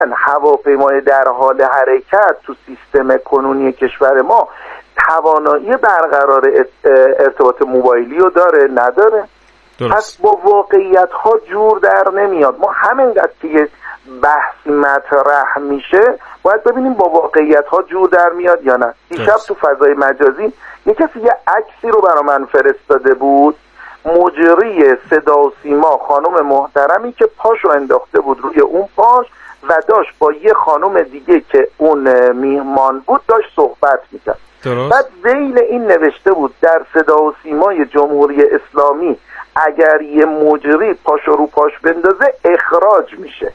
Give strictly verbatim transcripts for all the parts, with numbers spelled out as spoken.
هواپیمای در حال حرکت تو سیستم کنونی کشور ما توانایی برقرار ارتباط موبایلی رو داره نداره؟ درست. پس با واقعیت ها جور در نمیاد. ما همینقدر که بحث مطرح میشه باید ببینیم با واقعیت ها جور در میاد یا نه. دیشب تو فضای مجازی یک کسی یه عکسی رو برای من فرستاده بود، مجری صدا و سیما خانم محترمی که پاشو انداخته بود روی اون پاش و داشت با یه خانم دیگه که اون میهمان بود داشت صحبت میکرد. بعد ذیل این نوشته بود در صدا و سیمای جمهوری اسلامی اگر یه مجری پاشو رو پاش بندازه اخراج میشه.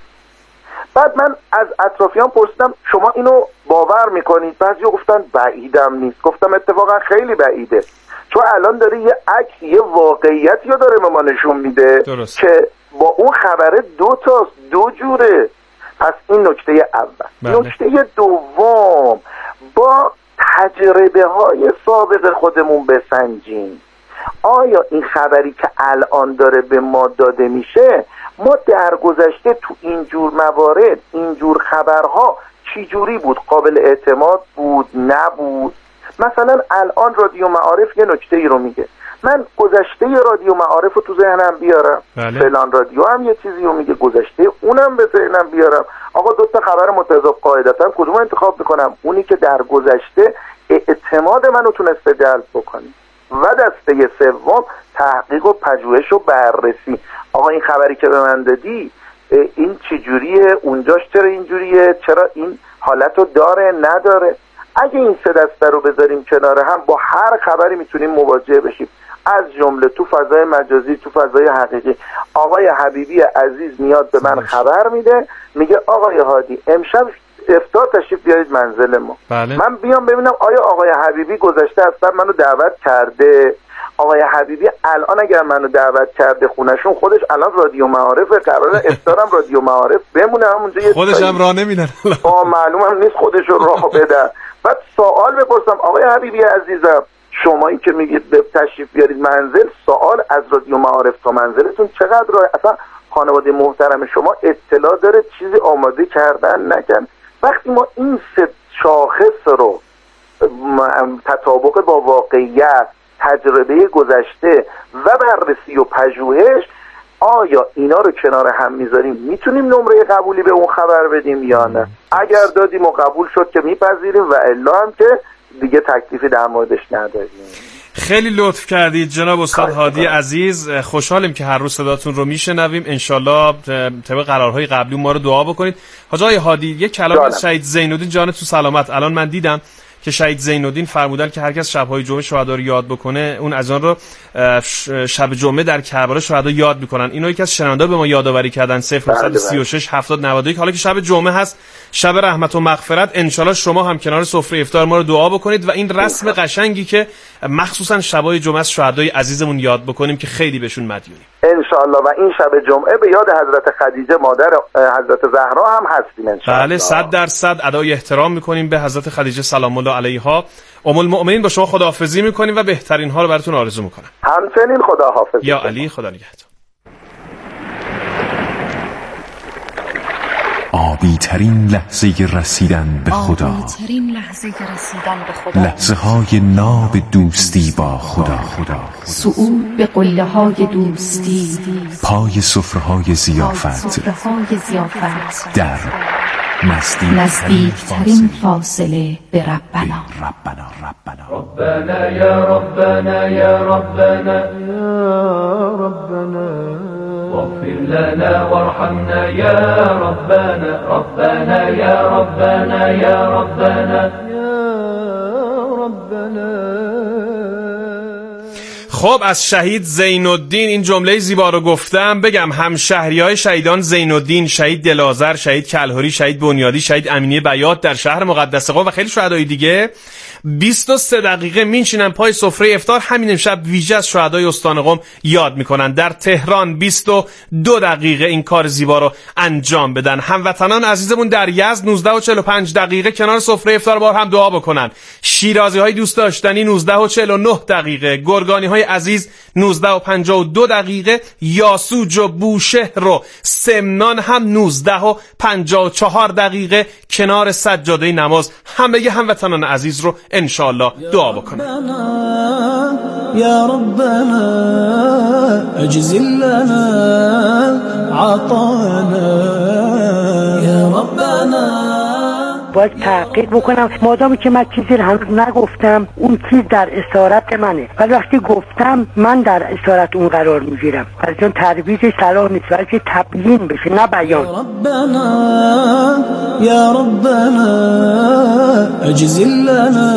بعد من از اطرافیان پرسیدم شما اینو باور میکنید؟ بعضیا گفتن بعیدم نیست. گفتم اتفاقا خیلی بعیده، چون الان داره یه عکس یه واقعیتی رو داره به ما نشون میده درست. که با اون خبره دو تاست، دو جوره. پس این نکته اول. نکته دوم، با تجربه های سابق خودمون بسنجیم. آیا این خبری که الان داره به ما داده میشه، ما در گذشته تو اینجور موارد اینجور خبرها چی جوری بود؟ قابل اعتماد بود؟ نبود؟ مثلا الان رادیو معارف یه نکته ای رو میگه، من گذشته رادیو معارف رو تو ذهنم بیارم، بله. فلان رادیو هم یه چیزی رو میگه، گذشته اونم به ذهنم بیارم. آقا دو تا خبر متضاد قاعدتا کدوم انتخاب میکنم؟ اونی که در گذشته اعتماد منو تونسته جلب بکنه. و دسته سوم تحقیق و پژوهش و بررسی. آقا این خبری که به من دادی این چجوریه؟ اونجاش چرا اینجوریه؟ چرا این حالتو داره نداره؟ اگه این سه دسته رو بذاریم کنار هم با هر خبری میتونیم مواجه بشیم، از جمله تو فضای مجازی، تو فضای حقیقی. آقای حبیبی عزیز میاد به من خبر میده، میگه آقای هادی امشب افطار تشریف بیارید منزل ما. بله. من بیام ببینم آیا آقای حبیبی گذشته اصلا منو دعوت کرده؟ آقای حبیبی الان اگر منو دعوت کرده خونشون، خودش الان رادیو معارف قراره افطارم رادیو معارف بمونه همونجا، خودش هم راه نمیدن. آ معلومم نیست خودش رو راه بده. بعد سوال بپرسم آقای حبیبی عزیزم، شمایی که میگید به تشریف بیارید منزل، سوال از رادیو معارف تا منزلتون چقدر راه؟ اصلا خانواده محترم شما اطلاع داره چیزی آماده کردن نکن؟ وقتی ما این سه شاخص رو تطابق با واقعیت، تجربه گذشته و بررسی و پژوهش، آیا اینا رو کنار هم میذاریم میتونیم نمره قبولی به اون خبر بدیم یا نه؟ اگر دادیم و قبول شد که میپذیریم و الا هم که دیگه تکلیفی در موردش نداریم. خیلی لطف کردید جناب استاد هادی عزیز. خوشحالیم که هر روز صداتون رو میشنویم. انشالله طبق قرارهای قبلی ما رو دعا بکنید. حاج آقای هادی، یک کلام از شهید زین‌الدین جان تو سلامت. الان من دیدم که شهید زین‌الدین فرمودن که هر کس شب‌های جمعه شهدا رو یاد بکنه، اون از آن رو شب جمعه در کربلا شهدا یاد میکنن. اینو یکی از شنونده‌ها به ما یادآوری کردن. صفر نه سه شش هفتاد نود و یک. حالا که شب جمعه هست، شب رحمت و مغفرت، انشالله شما هم کنار سفره افطار ما رو دعا بکنید و این رسم قشنگی که مخصوصا شب‌های جمعه از شهدای عزیزمون یاد بکنیم که خیلی بهشون مدیونیم انشالله. و این شب جمعه به یاد حضرت خدیجه مادر حضرت زهرا هم هستیم انشالله. بله، صد درصد ادای احترام میکنیم به حضرت خدیجه سلام الله علیها. ام المؤمنین با شما خداحافظی میکنیم و بهترین ها رو براتون آرزو میکنم. همچنین خداحافظ. یا علی، خدا نگهدار. آبی ترین لحظه رسیدن به خدا، آبی ترین لحظه رسیدن به خدا، لحظه های ناب دوستی با خدا، خدا صعود به قله های دوستی، پای سفره های زیافت، سفره های زیافت در نزدیک نزدیک ترین فاصله به ربنا. ربنا ربنا ربنا یا ربنا یا ربنا یا ربنا واغفر لنا وارحمنا یا ربنا ربنا یا ربنا یا ربنا یا ربنا. خب از شهید زین‌الدین این جمله زیبا رو گفتم. بگم همشهریای شهیدان زین‌الدین، شهید دل‌آذر، شهید کلهری، شهید بنیادی، شهید امینی بیات در شهر مقدس قم و خیلی شهدای دیگه بیست و سه دقیقه میشینن پای سفره افطار. همین امشب ویژه از شهدای استان قم یاد میکنن. در تهران بیست و دو دقیقه این کار زیبا رو انجام بدن. هموطنان عزیزمون در یزد نوزده و چهل و پنج دقیقه کنار سفره افطار بار هم دعا بکنن. شیرازی های دوست داشتنی نوزده و چهل و نه دقیقه، گرگانی های عزیز نوزده و پنجاه و دو دقیقه، یاسوج و بوشهر و سمنان هم نوزده و پنجاه و چهار دقیقه کنار سجاده نماز همه هموطنان عزیز رو انشاءالله دعا بکنه. یا ربنا اجزل لنا عطانا یا ربنا. باید تحقیق بکنم مادامی که من چیزی هنوز نگفتم اون چیز در اسارت منه، ولی وقتی گفتم من در اسارت اون قرار میگیرم، پس اون ترویج صلاح نیست بلکه تبیین بشه نه بیان. یا ربنا یا ربنا اجزل لنا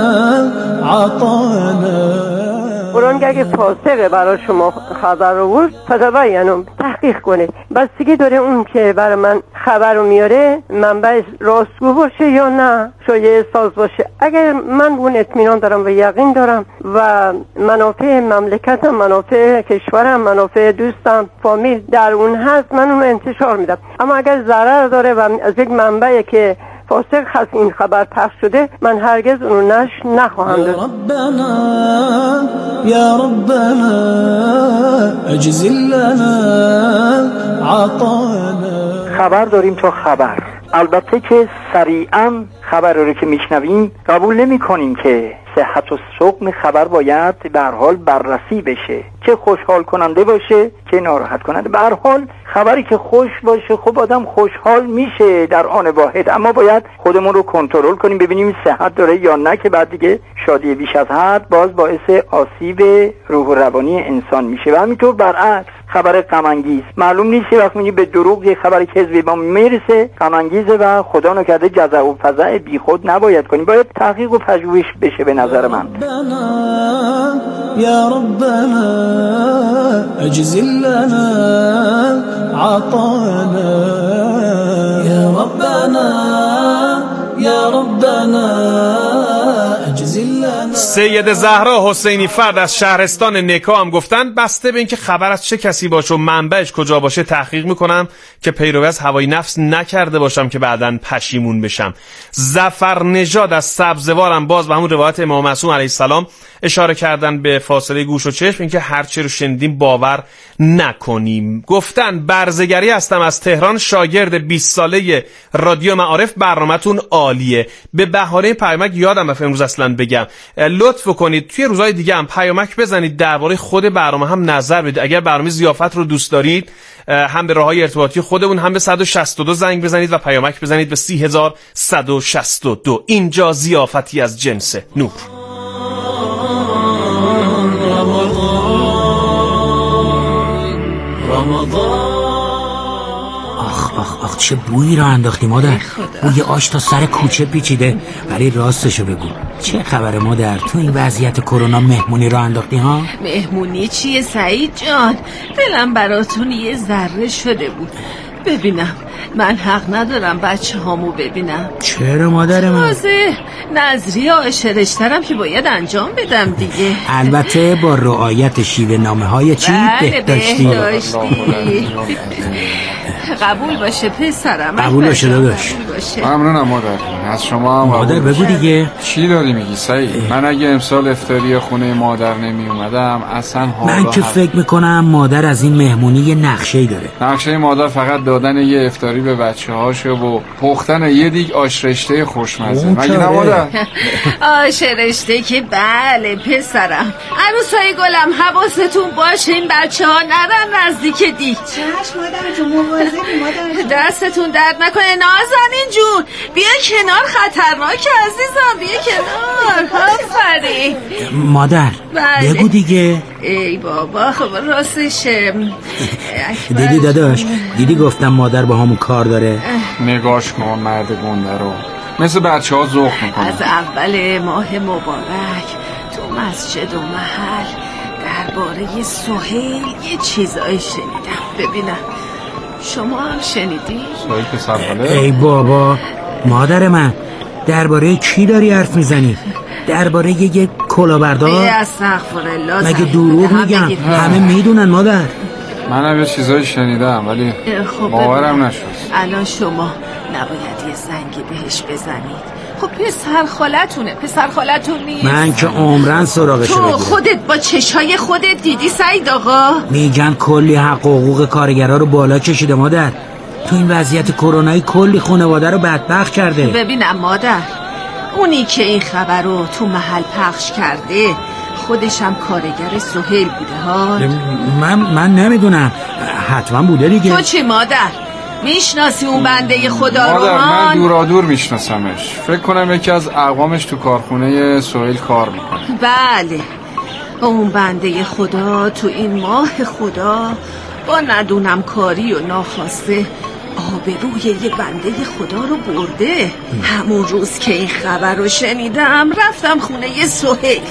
عطانا. قرآن که اگه فاسقه برای شما خبر آورد فتبینوا تحقیق کنید، بستگی داره اون که برای من خبر رو میاره منبعش راستگو باشه یا نه شایعه ساز باشه. اگر من اون اطمینان دارم و یقین دارم و منافع مملکتم، منافع کشورم، منافع دوستم، فامیل در اون هست، من اون انتشار میدم. اما اگر ضرر داره و از یک منبعی که فاسق هست این خبر پخش شده، من هرگز اونو نشر نخواهم داد. یا ربنا یا ربنا اجزل لنا عطانا. خبر داریم تا خبر، البته که سریعا خبر رو که میشنویم قبول نمی کنیم که صحت و سقم خبر باید به هر حال بررسی بشه، چه خوشحال کننده باشه چه ناراحت کننده. به هر حال خبری که خوش باشه خب آدم خوشحال میشه در آن واحد، اما باید خودمون رو کنترل کنیم ببینیم صحت داره یا نه، که بعد دیگه شادی بیش از حد باز باعث آسیب روح و روانی انسان میشه. و همینطور برعکس خبر غم انگیز معلوم نیست وقتی میگی به دروغ یه خبری که حزب ما میرسه غم انگیزه و خدا نکرده جزع و فزع بیخود نباید کنیم، باید تحقیق و پژوهش بشه به نظر من. یا ربنا اجزل لنا عطانا یا ربنا یا ربنا اجزل لنا. سید زهرا حسینی فرد از شهرستان نکا هم گفتن بسته به اینکه خبر از چه کسی باشه و منبعش کجا باشه تحقیق میکنم که پیروی از هوای نفس نکرده باشم که بعداً پشیمون بشم. ظفر نژاد از سبزوارم باز به همون روایت امام معصوم علیه السلام اشاره کردن به فاصله گوش و چشم، اینکه هر چه رو شنیدیم باور نکنیم. گفتن برزگری هستم از تهران، شاگرد بیست ساله رادیو معارف، برنامه‌تون عالیه. به بهانه پیامک یادم رفت امروز اصلا بگم، لطف کنید توی روزهای دیگه هم پیامک بزنید درباره خود برنامه هم نظر بدید. اگر برنامه ضیافت رو دوست دارید هم به راههای ارتباطی خودمون هم به صد و شصت و دو زنگ بزنید و پیامک بزنید به سی هزار صد و شصت و دو. اینجا ضیافتی از جنس نور. آخ آخ آخ چه بویی را انداختی مادر. بوی آش تا سر کوچه پیچیده. ولی راستشو بگو چه خبر مادر؟ تو این وضعیت کرونا مهمونی را انداختی ها؟ مهمونی چیه سعید جان؟ دلم براتون یه ذره شده بود. ببینم من حق ندارم بچه هامو ببینم. چرا مادر من؟ تازه نظریه آشرشترم که باید انجام بدم دیگه. البته با رعایت شیوه نامه های چی؟ بله بهداشتی. قبول باشه پسرم. قبول باشه داداش. ممنونم مادر. از شما هم مادر بگو دیگه. چی داری میگی سعید؟ من اگه امسال افطاری خونه مادر نمی اومدم اصلا حالا من که فکر میکنم مادر از این مهمونی یه نقشه‌ای داره. نقشه مادر فقط دادن یه افطاری به بچه هاشه و پختن یه دیگ آش رشته خوشمزه. مگه نه مادر؟ آش رشته که بله پسرم. عروسای گلم حواستون باشه این بچه ها نرن نزدیک دیگ. چشم مادر جون مواظبی مادر. دستتون درد نکنه نازنین جون. بیا کنار خطرناک عزیزم بیا کنار. آفرین مادر بله. بگو دیگه. ای بابا خب راستش دیدی داداش دیدی گفتم مادر با همون کار داره. نگاش کن مرد گنده رو مثل بچه ها ذوق میکنه. از اول ماه مبارک تو مسجد و محل درباره سهیل یه چیزایی شنیدم. ببینم شما هم شنیدی؟ سهیل پسر خاله؟ ای بابا مادر من درباره کی داری حرف میزنی؟ درباره یه یه کلاهبردار؟ استغفرالله. مگه دروغ میگم؟ همه میدونن مادر. منم یه چیزایی شنیدم ولی خب باورم نشد. الان شما نباید یه زنگی بهش بزنید؟ خب پسر خالتونه. پسر خالتون نیست؟ من که عمرن سراغشو بگیرم. تو خودت با چشای خودت دیدی سعید آقا؟ میگن کلی حق و حقوق کارگرها رو بالا کشیده مادر. تو این وضعیت کرونایی کلی خانواده رو بدبخت کرده. ببینم مادر، اونی که این خبر رو تو محل پخش کرده خودشم کارگر سهیل بوده ها؟ من من نمیدونم، حتما بوده دیگه. تو چی مادر؟ میشناسی اون بنده خدا رو؟ مادر من دورا دور میشناسمش. فکر کنم یکی از اقوامش تو کارخونه سهیل کار میکنه. بله، اون بنده خدا تو این ماه خدا با ندونم کاری و ناخواسته آبروی یه بنده خدا رو برده. همون روز که این خبر رو شنیدم رفتم خونه یه سهیل،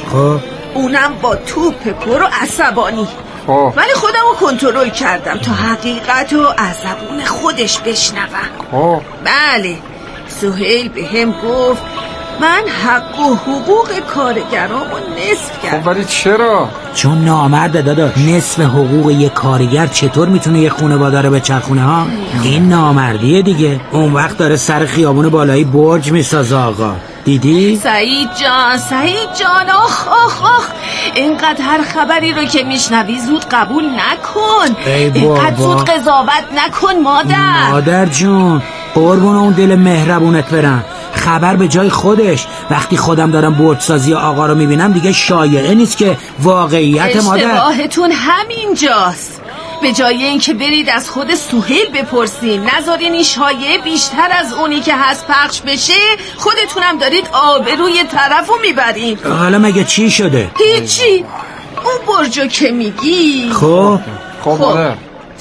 اونم با توپ پر و عصبانی. خب. ولی خودم رو کنترل کردم تا حقیقت رو از زبون خودش بشنوم. خب. بله، سهیل به هم گفت من حق و حقوق کارگرامو نصف کردم. خب ولی چرا؟ چون نامرده دادا. نصف حقوق یک کارگر چطور میتونه یه خانواده رو بچرخونه ها؟ این نامردیه دیگه. اون وقت داره سر خیابون بالایی برج میسازه آقا. دیدی؟ سعید جان، سعید جان، آخ آخ آخ، اینقدر هر خبری رو که میشنوی زود قبول نکن. اینقدر زود قضاوت نکن مادر. مادر جون قربون اون دل مهربونت برم. خبر به جای خودش. وقتی خودم دارم برجسازی آقا رو میبینم دیگه شایعه نیست که واقعیت مادر. اشتباهتون همینجاست. به جای اینکه برید از خود سهیل بپرسین، نذارین این شایعه بیشتر از اونی که هست پخش بشه، خودتونم دارید آبروی طرفو میبرین. حالا مگه چی شده؟ هیچی. اون برجو که میگی خب خب مادر،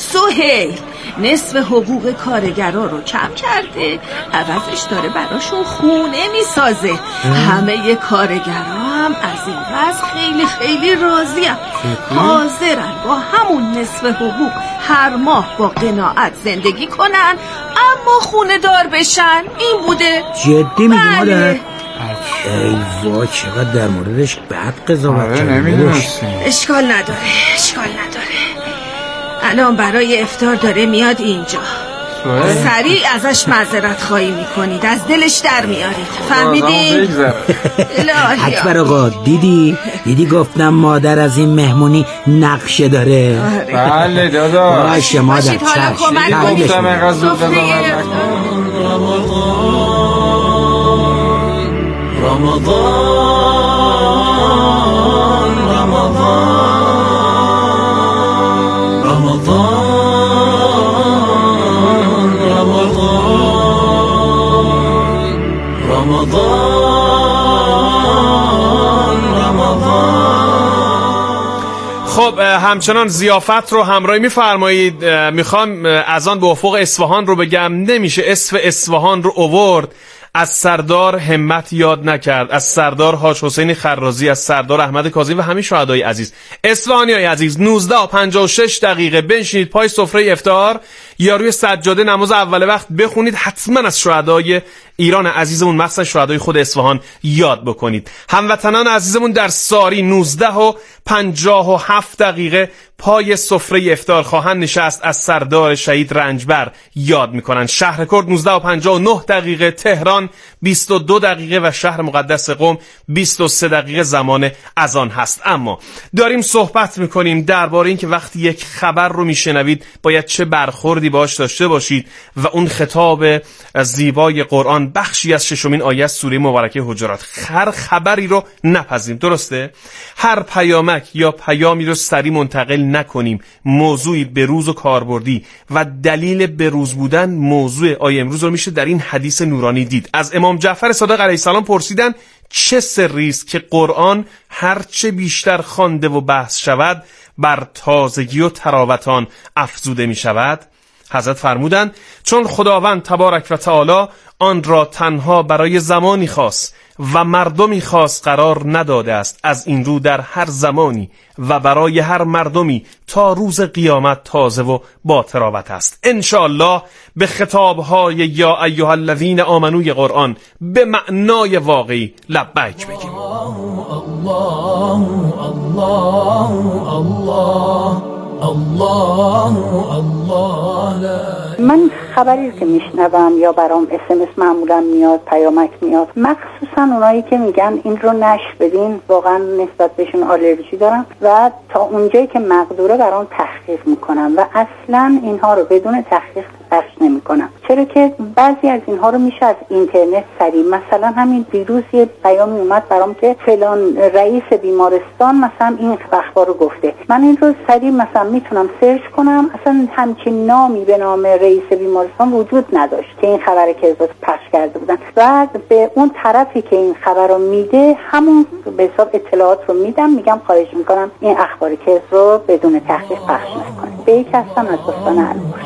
سهیل نصف حقوق کارگرا رو کم کرده، عوضش داره براشون خونه میسازه. همه کارگرا هم از این وضع خیلی خیلی راضیم، حاضرن با همون نصف حقوق هر ماه با قناعت زندگی کنن اما خونه دار بشن. این بوده. جدی میگی مادر؟ ای وای چقدر در موردش بد قضاوت کردی. اشکال نداره، اشکال نداره. الان برای افطار داره میاد اینجا. سریع ازش معذرت خواهی میکنید، از دلش در میارید. فهمیدین؟ اکبر آقا دیدی؟ دیدی گفتم مادر از این مهمونی نقشه داره. بله دادا. باشه مادر چشم. گفتم اینقدر زود قضاوت نکن. رمضان رمضان رمضان رمضان رمضان رمضان. خب همچنان ضیافت رو همراهی میفرمایید. میخوام از آن به افق اصفهان رو بگم. نمیشه اسم اصفهان رو آورد از سردار همت یاد نکرد، از سردار حاج حسین خرازی، از سردار احمد کاظمی و همین شهدای عزیز. اصفهانیای عزیز، نوزده و پنجاه و شش دقیقه بنشینید پای سفره افطار یا روی سجاده نماز اول وقت بخونید. حتما از شهدای ایران عزیزمون، مخصوصا شهدای خود اصفهان یاد بکنید. هموطنان عزیزمون در ساری نوزده و پنجاه و هفت دقیقه پای سفره افطار خواهند نشست، از سردار شهید رنجبر یاد میکنن. شهر کرد نوزده و پنجاه و نه دقیقه، تهران بیست و دو دقیقه و شهر مقدس قم بیست و سه دقیقه زمان اذان هست. اما داریم صحبت میکنیم درباره این که وقتی یک خبر رو میشنوید باید چه برخوردی باش داشته باشید و اون خطاب زیبای قرآن بخشی از ششمین آیه سوره مبارکه حجرات. هر خبری رو نپذیریم، درسته؟ هر پیامک یا پیامی رو سریع منتقل نکنیم. موضوعی بروز و کاربردی و دلیل بروز بودن موضوع آیه امروز رو میشه در این حدیث نورانی دید. از امام جعفر صادق علیه السلام پرسیدن چه سری است که قرآن هرچه بیشتر خوانده و بحث شود بر تازگی و تراوتان افزوده می شود؟ حضرت فرمودند چون خداوند تبارک و تعالی آن را تنها برای زمانی خاص و مردمی خاص قرار نداده است، از این رو در هر زمانی و برای هر مردمی تا روز قیامت تازه و با تراوت است. انشاءالله به خطابهای یا ایها الذین آمنوی قرآن به معنای واقعی لبیک بگیم. الله الله الله الله الله. من خبری که میشنوم یا برام اس ام اس معمولا میاد، پیامک میاد، مخصوصا اونایی که میگن این رو نشر بدین، واقعا نسبت بهشون آلرژی دارم و تا اونجایی که مقدوره برام تحقیق میکنم و اصلا اینها رو بدون تحقیق پخش نمیکنم، چرا که بعضی از اینها رو میشه از اینترنت سریع، مثلا همین دیروز یه پیامی اومد برام که فلان رئیس بیمارستان مثلا این اخبار رو گفته، من این رو سریع مثلا میتونم سرچ کنم، اصلا همچین نامی به نام رئیس بیمارستان وجود نداشت که این خبر که پخش کرده بودن. بعد به اون طرفی که این خبر رو میده همون به حساب اطلاعات رو میدم، میگم خواهش میکنم این اخبار که رو بدون تحقیق پخش نکنید. به یک هستم از دوستان الگوش.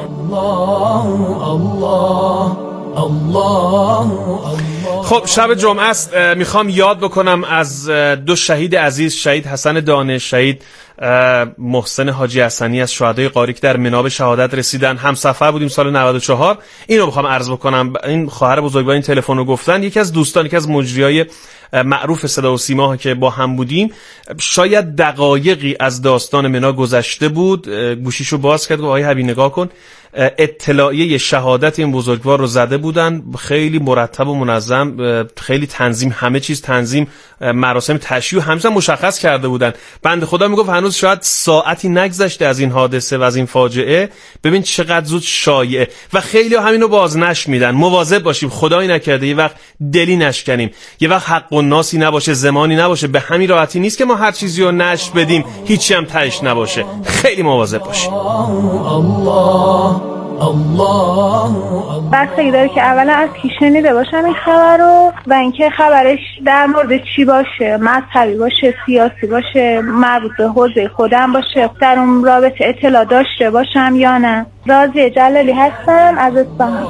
خب شب جمعه است، میخوام یاد بکنم از دو شهید عزیز، شهید حسن دانش، شهید محسن حاجی حسنی از شهدای قاری که در مناب شهادت رسیدن. همسفر بودیم سال نود و چهار. اینو بخوام عرض بکنم، این خواهر بزرگوار این تلفن رو گفتن، یکی از دوستان، یکی از مجریای معروف صدا و سیما که با هم بودیم، شاید دقایقی از داستان منا گذشته بود، گوشیشو باز کرد و آقای حبیب نگاه کن، اطلاعیه شهادت این بزرگوار رو زده بودن، خیلی مرتب و منظم، خیلی تنظیم، همه چیز تنظیم، مراسم تشییع همه مشخص کرده بودن. بنده خدا میگفت هنوز شاید ساعتی نگذشته از این حادثه و از این فاجعه، ببین چقدر زود شایعه و خیلی همینو بازنش میدن. مواظب باشیم، خدایی نکرده یه وقت دلی نشکنیم، یه وقت حق و ناسی نباشه، زمانی نباشه، به همین راحتی نیست که ما هر چیزی رو نشر بدیم هیچی هم تهش نباشه. خیلی مواظب باشیم. بستگی داره که اولا از کی شنیده باشم این خبر رو و اینکه خبرش در مورد چی باشه، مذهبی باشه، سیاسی باشه، مربوط به حوزه خودم باشه، در اون رابطه اطلاع داشته باشم یا نه. راضیه جلالی هستم از اصفهان.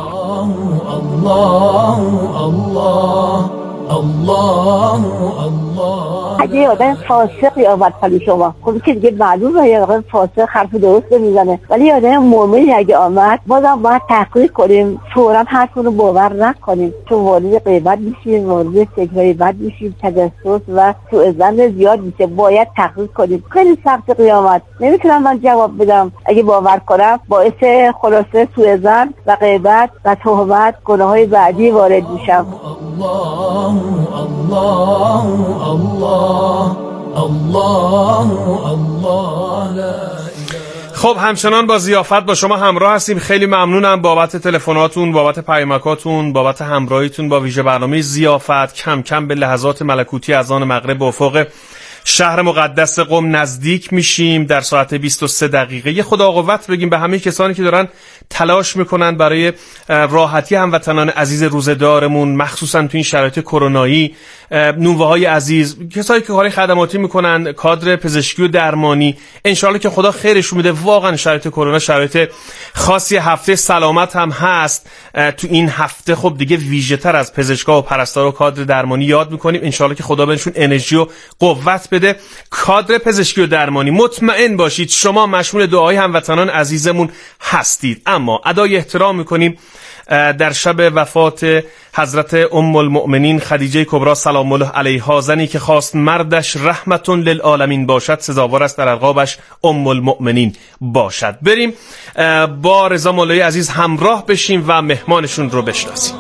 اگه یه آدم فاسقی آمد پلی شما، خب که دیگه معلومه یه آدم فاسق حرف درست نمیزنه، ولی یه آدم مومنی اگه آمد بازم باید تحقیق کنیم، فوراً حرفونو باور نکنیم، چون وارد غیبت میشیم، وارد فکرای بد میشیم، تجسس و سوء ظن زیاد میشه. باید تحقیق کنیم. خیلی سخت قیامت، نمیتونم من جواب بدم. اگه باور کنم باعث خلاصه سوء ظن و غیبت و تهمت، گناههای بعدی وارد میشم. الله الله الله الله الله لا. خب همچنان با ضیافت با شما همراه هستیم. خیلی ممنونم بابت تلفناتون، بابت پیامکاتون، بابت همراهیتون با ویژه برنامه ضیافت. کم کم به لحظات ملکوتی اذان مغرب به افق شهر مقدس قم نزدیک میشیم. در ساعت بیست و سه دقیقه یه خدا قوت بگیم به همه کسانی که دارن تلاش میکنن برای راحتی هموطنان عزیز روزدارمون، مخصوصا تو این شرایط کرونایی. نوه‌های عزیز، کسایی که کار خدماتی میکنن، کادر پزشکی و درمانی، انشالله که خدا خیرشون میده. واقعا شرایط کرونا شرایط خاصی، هفته سلامت هم هست. تو این هفته خب دیگه ویژه‌تر از پزشکا و پرستارا و کادر درمانی یاد میکنیم. انشالله که خدا بهشون انرژی و قوت بده. کادر پزشکی و درمانی، مطمئن باشید شما مشمول دعای هموطنان عزیزمون هستید. اما ادای احترام میکنیم در شب وفات حضرت ام المؤمنین خدیجه کبری سلام الله علیها، زنی که خواست مردش رحمتون للعالمین باشد، سزاوار است در القابش ام المؤمنین باشد. بریم با رضا مولایی عزیز همراه بشیم و مهمانشون رو بشناسیم.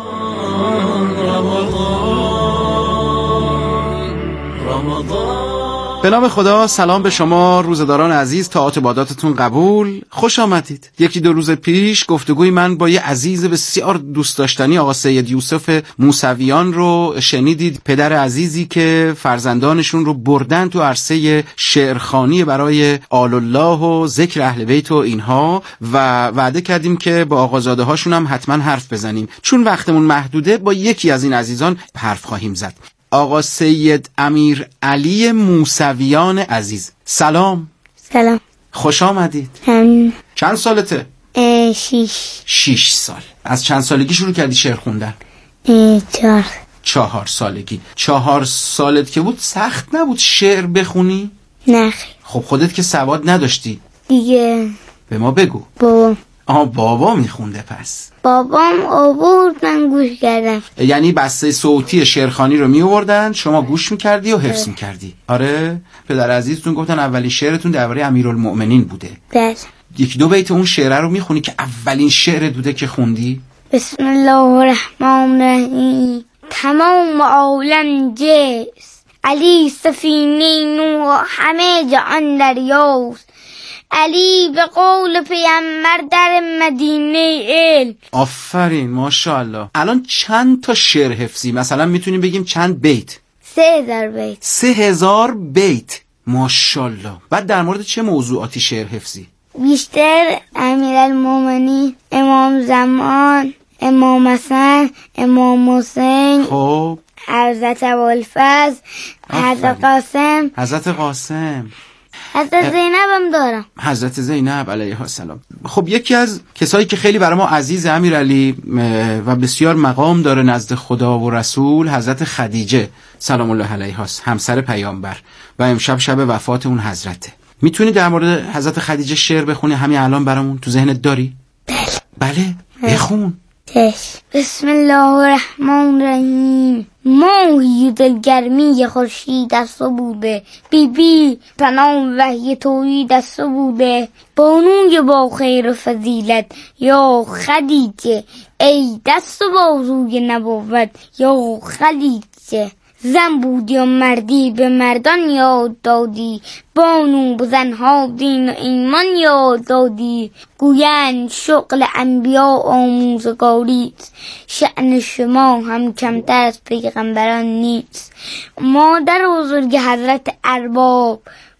به نام خدا، سلام به شما روزداران عزیز، طاعات و عباداتتون قبول. خوش آمدید. یکی دو روز پیش گفتگوی من با یه عزیز بسیار دوست داشتنی آقا سید یوسف موسویان رو شنیدید، پدر عزیزی که فرزندانشون رو بردن تو عرصه شعرخوانی برای آل الله و ذکر اهل بیت و اینها، و وعده کردیم که با آقازاده هاشون هم حتما حرف بزنیم. چون وقتمون محدوده با یکی از این عزیزان حرف خواهیم زد. آقا سید امیر علی موسویان عزیز، سلام. سلام. خوش آمدید. هم. چند سالته؟ شیش. شیش سال. از چند سالگی شروع کردی شعر خوندن؟ چهار. چهار سالگی. چهار سالت که بود سخت نبود شعر بخونی؟ نه. خب خودت که سواد نداشتی دیگه. به ما بگو. بابا. آها، بابا میخونده پس. بابام آورد، من گوش کردم. یعنی بسته صوتی شعرخوانی رو می آوردن، شما گوش میکردی و حفظ میکردی. آره. پدر عزیزتون گفتن اولین شعرتون درباره امیرالمؤمنین بوده. بله. یکی دو بیت اون شعره رو میخونی که اولین شعر بوده که خوندی؟ بسم الله الرحمن الرحیم. تمام عالم جست، علی سفینه نوح، همه جهان دریاست. علی به قول پیامبر در مدینه علم. آفرین، ماشاءالله. الان چند تا شعر حفظی؟ مثلا میتونیم بگیم چند بیت؟ سه هزار بیت. سه هزار بیت، ماشاءالله. بعد در مورد چه موضوعاتی شعر حفظی؟ بیشتر امیرالمومنین، امام زمان، امام حسن، امام حسین، خب حضرت ابوالفضل، حضرت قاسم، حضرت قاسم، حضرت زینب هم دارم. حضرت زینب علیها السلام. خب یکی از کسایی که خیلی برای ما عزیز امیرعلی و بسیار مقام داره نزد خدا و رسول، حضرت خدیجه سلام الله علیها است، همسر پیامبر و امشب شب وفات اون حضرته. میتونی در مورد حضرت خدیجه شعر بخونی همین الان برامون؟ تو ذهنت داری؟ بله. بله بخون. بسم الله الرحمن الرحیم. ماهی دلگرمی خورشید از تو بوده، بی بی پناه وحی توحید از تو بوده. بانوی با خیر و فضیلت یا خدیجه، ای دست و بازوی نبوت یا خدیجه. زن بودی و مردی به مردان یاد دادی، بانو به زنها دین و ایمان یاد دادی. گویند شغل انبیا آموزگاریست، شأن شما هم کمتر از پیغمبران نیست. مادر بزرگ حضرت ارباب،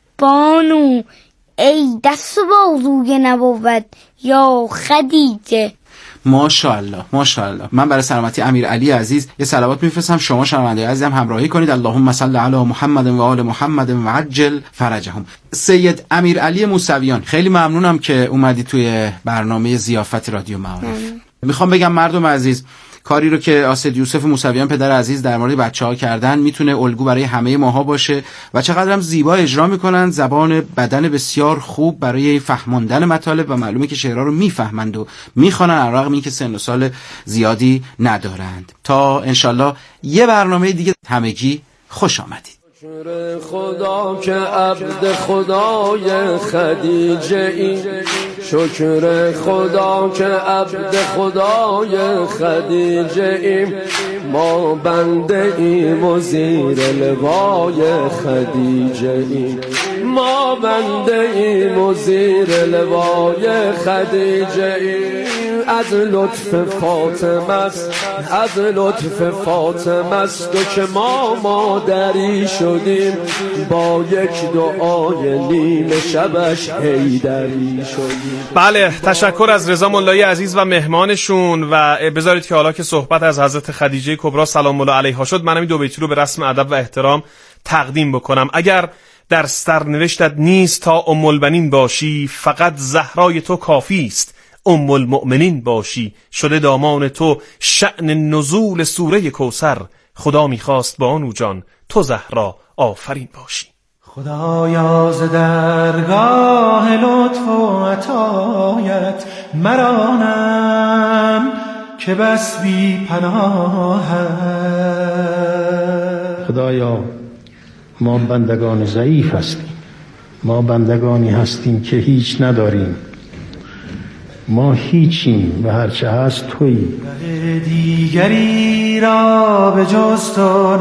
بانو ای دست و بازوی نبوت یا خدیجه. ماشاءالله ماشاءالله. من برای سلامتی امیرعلی عزیز یه صلوات میفرستم، شما شنونده عزیزم همراهی کنید. اللهم صل علی محمد و آل محمد و عجل فرجهم. سید امیرعلی موسویان، خیلی ممنونم که اومدی توی برنامه ضیافت رادیو معارف. میخوام بگم مردم عزیز، کاری رو که سید یوسف موسویان پدر عزیز در مورد بچه‌ها کردن میتونه الگو برای همه ماها باشه و چقدرم زیبا اجرا میکنن. زبان بدن بسیار خوب برای فهموندن مطالب و معلومه که شعرها رو میفهمند و میخوانن، علاوه بر اینکه سن و سال زیادی ندارند. تا انشالله یه برنامه دیگه، همگی خوش آمدید. شکر خدا که عبد خدای خدیجه ای، شکر خدا که عبد خدای خدیجه ای. ما بنده ایم و زیر لوای خدیجه ای، ما بنده ایم و زیر لوای خدیجه ای. از لطف فاطمه است، از لطف فاطمه است و که ما مادری شدیم، با یک دعای نیمه شبش حیدری شدیم. بله، تشکر از رضا ملایی عزیز و مهمانشون. و بذارید که حالا که صحبت از حضرت خدیجه کبرا سلام الله علیها شد، منم این دو بیتی رو به رسم ادب و احترام تقدیم بکنم. اگر در سرنوشتت نیست تا ام البنین باشی، فقط زهرای تو کافی است ام المؤمنین باشی. شده دامان تو شأن نزول سوره کوثر، خدا میخواست با آنو جان تو زهرا آفرین باشی. خدایا ز درگاه لطف و عطایت مرانم که بس بی پناهم. خدایا ما بندگان ضعیف هستیم، ما بندگانی هستیم که هیچ نداریم، ما هیچیم و هرچه هست تویی. دیگری را به جز تو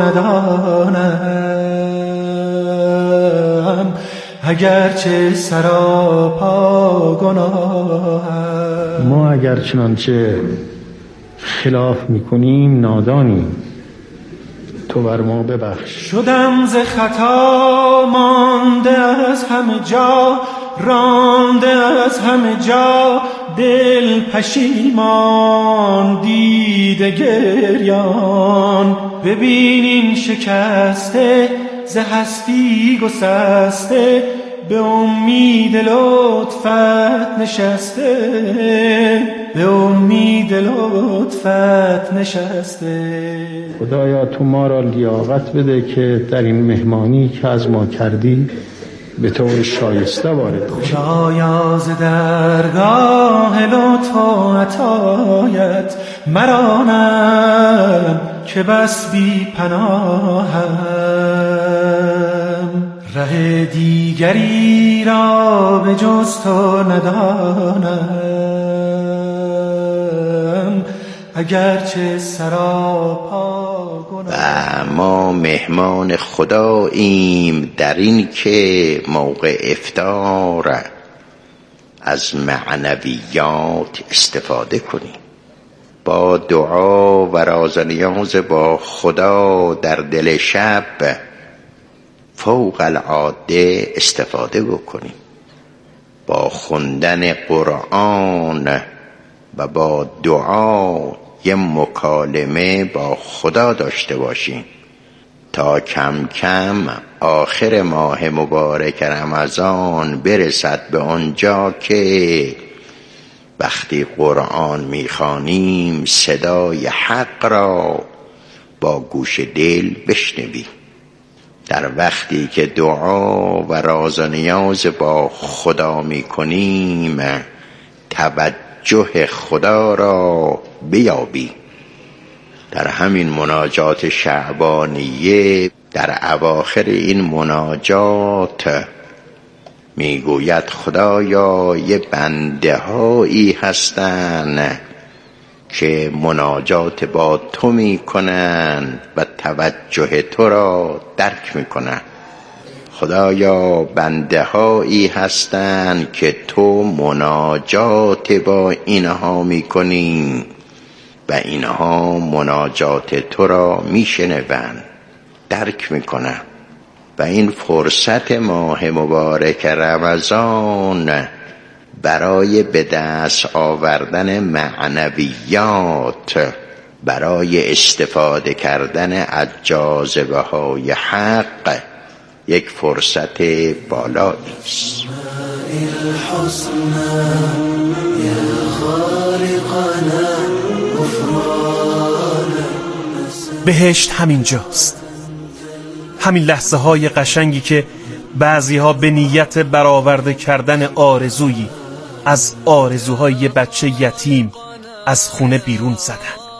ندانم، اگرچه سراپا گناهم. ما اگر چنانچه خلاف میکنیم نادانیم، تو بر ما ببخش. شدم ز خطا مانده از همه جا، رانده از همه جا دل پشیمان، دیده گریان. ببینین شکسته ز هستی گسسته، به امید لطفت نشسته، به امید لطفت نشسته. خدایا تو ما را لیاقت بده که در این مهمانی که از ما کردی به طور شایسته وارد بشیم. خدایا ز درگاه لطف و عطایت مرانم که بس بی پناهم. ره دیگری را به جز تو ندانم، اگرچه سراپا گناه. و ما مهمان خداییم در این که موقع افطار از معنویات استفاده کنیم، با دعا و راز نیاز با خدا در دل شب فوق العاده استفاده بکنیم، با خوندن قرآن و با دعا یه مکالمه با خدا داشته باشیم تا کم کم آخر ماه مبارک رمضان برسد به آنجا که وقتی قرآن میخوانیم صدای حق را با گوش دل بشنویم. در وقتی که دعا و راز و نیاز با خدا میکنیم توجه خدا را بیابیم. در همین مناجات شعبانیه در اواخر این مناجات میگوید خدایا یه بنده هایی هستن که مناجات با تو میکنن و توجه تو را درک میکنن. خدایا بنده هایی هستن که تو مناجات با اینها میکنی و اینها مناجات تو را میشنون، درک میکنن. و این فرصت ماه مبارک رمضان برای به دست آوردن معنویات، برای استفاده کردن از جاذبه های حق یک فرصت بالایی است. بهشت همینجاست، همین لحظه های قشنگی که بعضی ها به نیت برآورده کردن آرزویی از آرزوهای یه بچه یتیم از خونه بیرون زدن.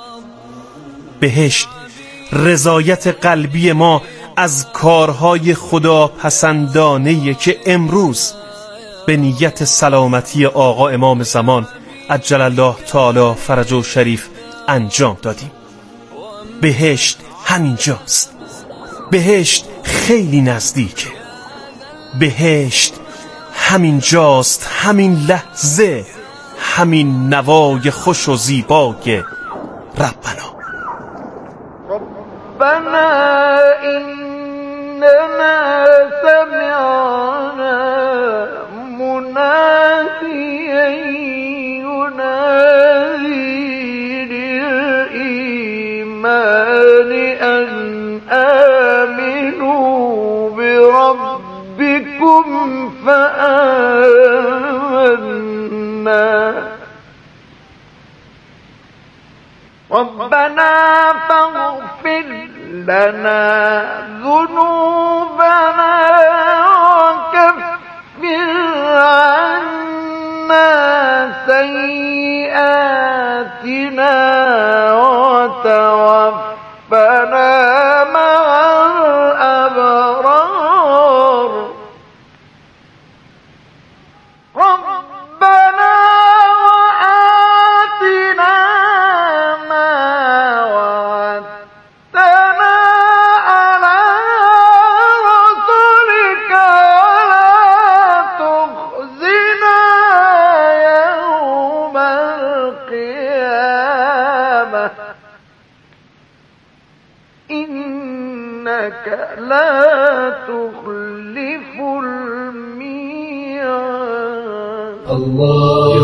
بهشت رضایت قلبی ما از کارهای خداپسندانه‌ای که امروز به نیت سلامتی آقا امام زمان عجل الله تعالی فرجه شریف انجام دادیم. بهشت همینجاست، بهشت خیلی نزدیکه، بهشت همینجاست، همین لحظه، همین نوای خوش و زیبای ربنا. ربنا إننا سمعنا مناديا ينادي للإيمان أن آمنوا بربكم فآمنا ربنا فاغفر لنا ذنوبنا وكفر عنا سيئاتنا وتوفنا مع الأبرار ربنا وآتنا ما وعدتنا على رسلك ولا تخزنا يوم القيامة إنك لا تخلف الميعاد. الله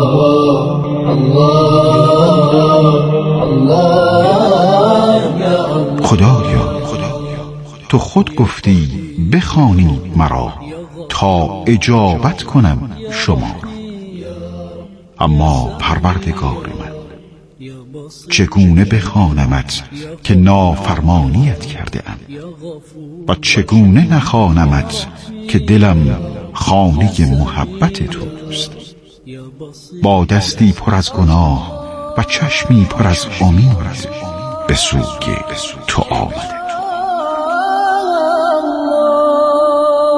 خدایا تو خود گفتی بخوانی مرا تا اجابت کنم شما را، اما پروردگار من چگونه بخوانمت که نافرمانیت کرده ام و چگونه نخوانمت که دلم خانه محبت توست. با دستی پر از گناه و چشمی پر از امید به سوی تو آمده.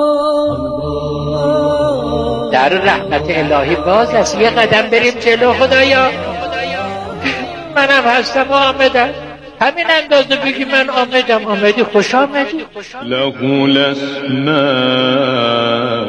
در رحمت الهی باز است. یه قدم بریم جلو خدایا. منم هستم و آمدم، همین اندازه بگی من آمدم. آمدی، خوش آمدی. له الاسماء